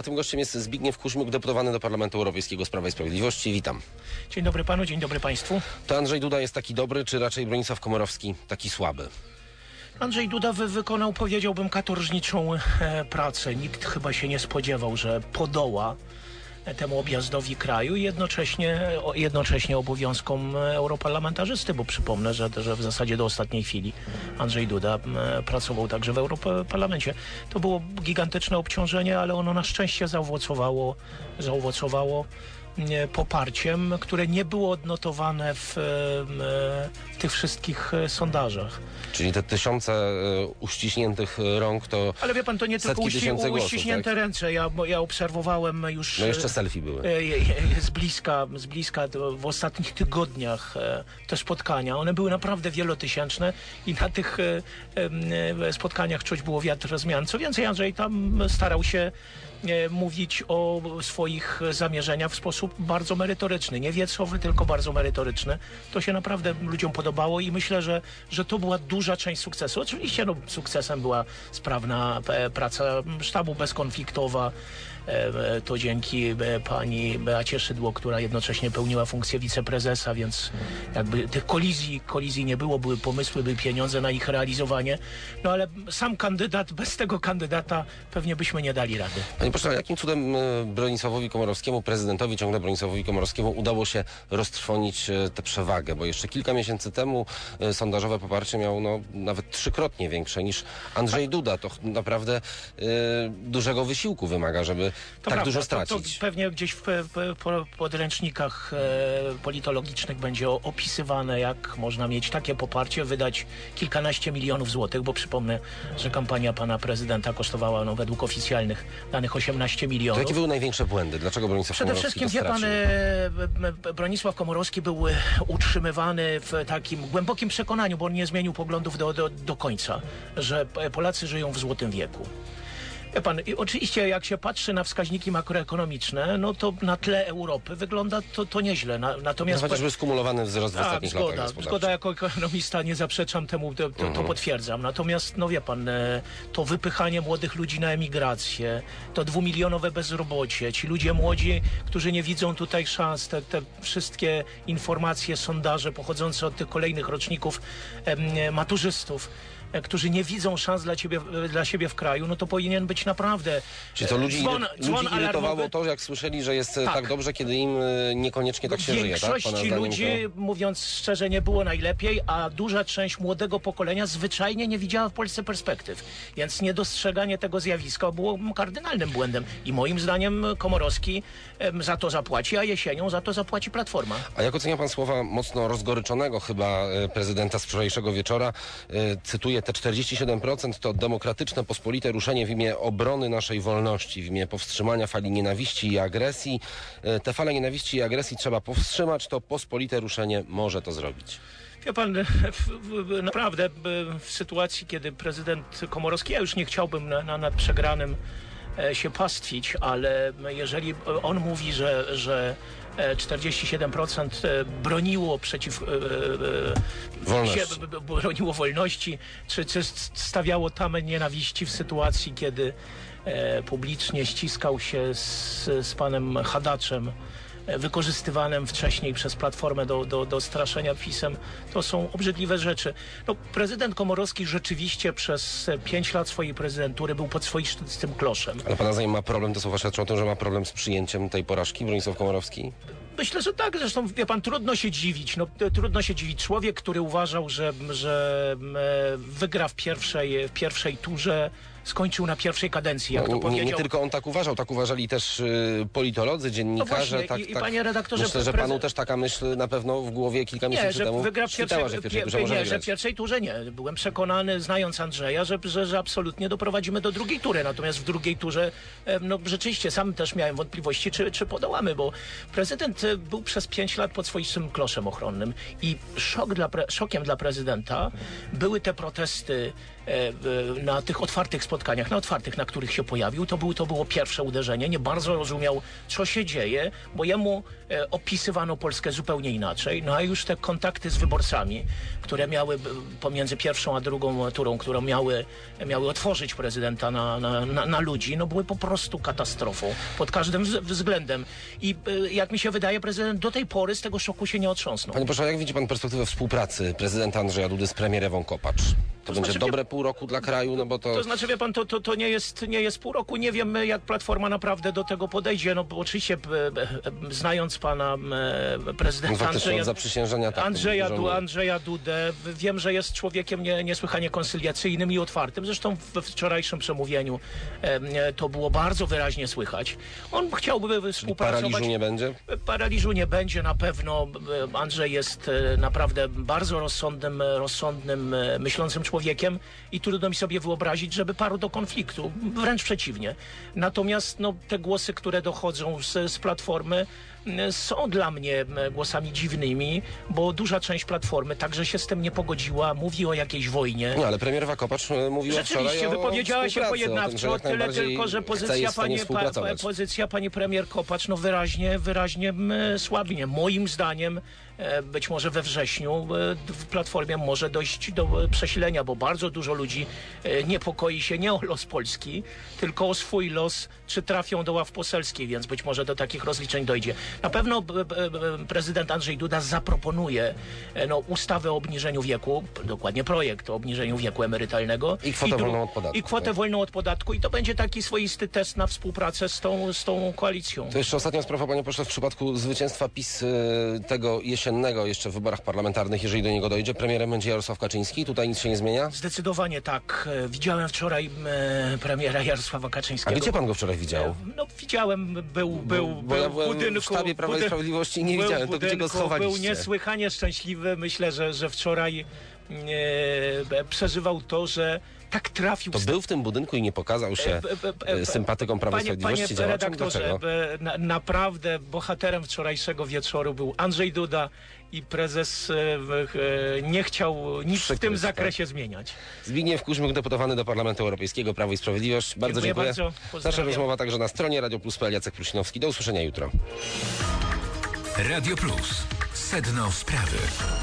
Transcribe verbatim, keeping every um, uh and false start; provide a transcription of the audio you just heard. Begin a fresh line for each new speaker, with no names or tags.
a tym gościem jest Zbigniew Kuźmiuk, deputowany do Parlamentu Europejskiego z Prawa i Sprawiedliwości. Witam.
Dzień dobry panu, dzień dobry państwu.
To Andrzej Duda jest taki dobry, czy raczej Bronisław Komorowski taki słaby?
Andrzej Duda wy wykonał, powiedziałbym, katorżniczą e, pracę. Nikt chyba się nie spodziewał, że podoła temu objazdowi kraju i jednocześnie, jednocześnie obowiązkom europarlamentarzysty, bo przypomnę, że, że w zasadzie do ostatniej chwili Andrzej Duda pracował także w Europarlamencie. To było gigantyczne obciążenie, ale ono na szczęście zaowocowało, zaowocowało poparciem, które nie było odnotowane w, w tych wszystkich sondażach.
Czyli te tysiące uściśniętych rąk to
Ale wie pan, to nie tylko uści
głosów,
uściśnięte
tak?
ręce. Ja, ja obserwowałem już...
No jeszcze selfie były.
Z bliska, z bliska w ostatnich tygodniach te spotkania. One były naprawdę wielotysięczne i na tych spotkaniach czuć było wiatr zmian. Co więcej, Andrzej tam starał się mówić o swoich zamierzeniach w sposób bardzo merytoryczny. Nie wiecowy, tylko bardzo merytoryczny. To się naprawdę ludziom podobało i myślę, że, że to była duża część sukcesu. Oczywiście no, sukcesem była sprawna praca sztabu bezkonfliktowa. To dzięki pani Beacie Szydło, która jednocześnie pełniła funkcję wiceprezesa, więc jakby tych kolizji, kolizji nie było, były pomysły, były pieniądze na ich realizowanie. No ale sam kandydat, bez tego kandydata pewnie byśmy nie dali rady.
Panie pośle, jakim cudem Bronisławowi Komorowskiemu, prezydentowi ciągle Bronisławowi Komorowskiemu udało się roztrwonić tę przewagę? Bo jeszcze kilka miesięcy temu sondażowe poparcie miał no, nawet trzykrotnie większe niż Andrzej Duda. To naprawdę y, dużego wysiłku wymaga, żeby
To
tak
prawda,
dużo
to,
stracić.
to pewnie gdzieś w, w, w podręcznikach e, politologicznych będzie opisywane, jak można mieć takie poparcie, wydać kilkanaście milionów złotych, bo przypomnę, że kampania pana prezydenta kosztowała no, według oficjalnych danych osiemnaście milionów.
To jakie były największe błędy? Dlaczego Bronisław
Przede
Komorowski
wszystkim, wie
to
pan,
stracił?
e, Bronisław Komorowski był utrzymywany w takim głębokim przekonaniu, bo on nie zmienił poglądów do, do, do końca, że Polacy żyją w złotym wieku. Wie pan, i oczywiście jak się patrzy na wskaźniki makroekonomiczne, no to na tle Europy wygląda to, to nieźle. Na, natomiast
No, chociażby skumulowany wzrost w
A,
ostatnich
zgoda,
latach gospodarczych.
zgoda jako ekonomista, nie zaprzeczam temu, to, to, to potwierdzam. Natomiast, no wie pan, to wypychanie młodych ludzi na emigrację, to dwumilionowe bezrobocie, ci ludzie młodzi, którzy nie widzą tutaj szans, te, te wszystkie informacje, sondaże pochodzące od tych kolejnych roczników em, maturzystów, którzy nie widzą szans dla, ciebie, dla siebie w kraju, no to powinien być naprawdę
Czyli to ludzi,
dzwon,
ludzi
dzwon
irytowało
alarmowy.
to, jak słyszeli, że jest tak,
Tak.
tak dobrze, kiedy im niekoniecznie tak się żyje, tak? Pana
Większości
zdaniem
ludzi,
to...
mówiąc szczerze, nie było najlepiej, a duża część młodego pokolenia zwyczajnie nie widziała w Polsce perspektyw. Więc niedostrzeganie tego zjawiska było kardynalnym błędem. I moim zdaniem Komorowski em, za to zapłaci, a jesienią za to zapłaci Platforma.
A jak ocenia pan słowa mocno rozgoryczonego chyba e, prezydenta z wczorajszego wieczora? E, cytuję, te czterdzieści siedem procent to demokratyczne, pospolite ruszenie w imię obrony naszej wolności, w imię powstrzymania fali nienawiści i agresji. E, te fale nienawiści i agresji trzeba powstrzymać, to pospolite ruszenie może to zrobić.
Wie pan, w, w, naprawdę w sytuacji, kiedy prezydent Komorowski, ja już nie chciałbym na, na, nad przegranym e, się pastwić, ale jeżeli on mówi, że, że czterdzieści siedem procent broniło przeciw...
Wolności.
Się, broniło wolności, czy, czy stawiało tamę nienawiści w sytuacji, kiedy e, publicznie ściskał się z, z panem Hadaczem, wykorzystywanym wcześniej przez Platformę do, do, do straszenia PiS-em, to są obrzydliwe rzeczy. No, prezydent Komorowski rzeczywiście przez pięć lat swojej prezydentury był pod swoistym kloszem.
Ale pana zdaniem ma problem, te słowa świadczą o tym, że ma problem z przyjęciem tej porażki, Bronisław Komorowski?
Myślę, że tak. Zresztą, wie pan, trudno się dziwić. No, trudno się dziwić. Człowiek, który uważał, że, że wygra w pierwszej, w pierwszej turze, skończył na pierwszej kadencji, jak
no,
to powiedział.
Nie, nie tylko on tak uważał, tak uważali też y, politolodzy, dziennikarze.
No właśnie,
tak,
i, i
tak.
panie redaktorze,
Myślę, że panu też taka myśl na pewno w głowie kilka
nie,
miesięcy
że
temu
wygra w
świtała,
pierwszej,
że w pierwszej
pie,
turze może
nie,
wygrać.
że w pierwszej turze nie. Byłem przekonany, znając Andrzeja, że, że, że absolutnie doprowadzimy do drugiej tury. Natomiast w drugiej turze, no rzeczywiście, sam też miałem wątpliwości, czy, czy podołamy, bo prezydent był przez pięć lat pod swoistym kloszem ochronnym i szok dla pre, szokiem dla prezydenta były te protesty e, na tych otwartych spotkaniach, na otwartych, na których się pojawił, to, był, to było pierwsze uderzenie. Nie bardzo rozumiał, co się dzieje, bo jemu e, opisywano Polskę zupełnie inaczej. No a już te kontakty z wyborcami, które miały pomiędzy pierwszą a drugą turą, które miały, miały otworzyć prezydenta na, na, na, na ludzi, no były po prostu katastrofą pod każdym względem. I e, jak mi się wydaje, prezydent do tej pory z tego szoku się nie otrząsnął.
Panie pośle, jak widzi pan perspektywę współpracy prezydenta Andrzeja Dudy z premier Ewą Kopacz? To, to będzie znaczy, dobre pół roku dla kraju, no bo to...
To znaczy, wie pan, to, to, to nie, jest, nie jest pół roku. Nie wiem, jak Platforma naprawdę do tego podejdzie. No bo oczywiście, e, znając pana e, prezydenta Andrzeja,
zaprzysiężenia, tak,
Andrzeja, Du, Andrzeja Dudę, wiem, że jest człowiekiem nie, niesłychanie koncyliacyjnym i otwartym. Zresztą we wczorajszym przemówieniu e, to było bardzo wyraźnie słychać. On chciałby współpracować.
Paraliżu nie będzie?
Paraliżu nie będzie na pewno. Andrzej jest naprawdę bardzo rozsądnym, rozsądnym, myślącym człowiekiem i trudno mi sobie wyobrazić, żeby parł do konfliktu. Wręcz przeciwnie. Natomiast no, te głosy, które dochodzą z, z Platformy, są dla mnie głosami dziwnymi, bo duża część Platformy także się z tym nie pogodziła, mówi o jakiejś wojnie.
No ale premier Ewa Kopacz mówiła wczoraj o
Rzeczywiście, wypowiedziała się pojednawczo, tyle tylko, że pozycja pani, pa, pozycja pani premier Kopacz no wyraźnie, wyraźnie słabnie. Moim zdaniem być może we wrześniu w Platformie może dojść do przesilenia, bo bardzo dużo ludzi niepokoi się nie o los Polski, tylko o swój los, czy trafią do ław poselskich, więc być może do takich rozliczeń dojdzie. Na pewno prezydent Andrzej Duda zaproponuje no, ustawę o obniżeniu wieku, dokładnie projekt o obniżeniu wieku emerytalnego.
I kwotę wolną od podatku.
I kwotę tak? wolną od podatku. I to będzie taki swoisty test na współpracę z tą, z tą koalicją.
To jeszcze ostatnia sprawa, panie pośle, w przypadku zwycięstwa PiS tego jesiennego jeszcze w wyborach parlamentarnych, jeżeli do niego dojdzie, premierem będzie Jarosław Kaczyński. Tutaj nic się nie zmienia?
Zdecydowanie tak. Widziałem wczoraj e, premiera Jarosława Kaczyńskiego.
A gdzie pan go wczoraj widział?
No widziałem, był, był,
bo, bo
był
ja
w budynku.
w sztabie Prawa i Sprawiedliwości i nie widziałem, to gdzie go schowaliście?
Był niesłychanie szczęśliwy. Myślę, że, że wczoraj e, przeżywał to, że tak trafił.
To był w tym budynku i nie pokazał się sympatykom Prawa i Sprawiedliwości,
Panie redaktorze, na, naprawdę bohaterem wczorajszego wieczoru był Andrzej Duda i prezes e, nie chciał nic Przykry, w tym zakresie tak? zmieniać.
Zbigniew Kuźmiuk, deputowany do Parlamentu Europejskiego, Prawo i Sprawiedliwość. Bardzo dziękuję.
dziękuję. Bardzo.
Nasza rozmowa także na stronie Radio Plus kropka p l. Jacek Prusinowski. Do usłyszenia jutro.
Radio Plus. Sedno sprawy.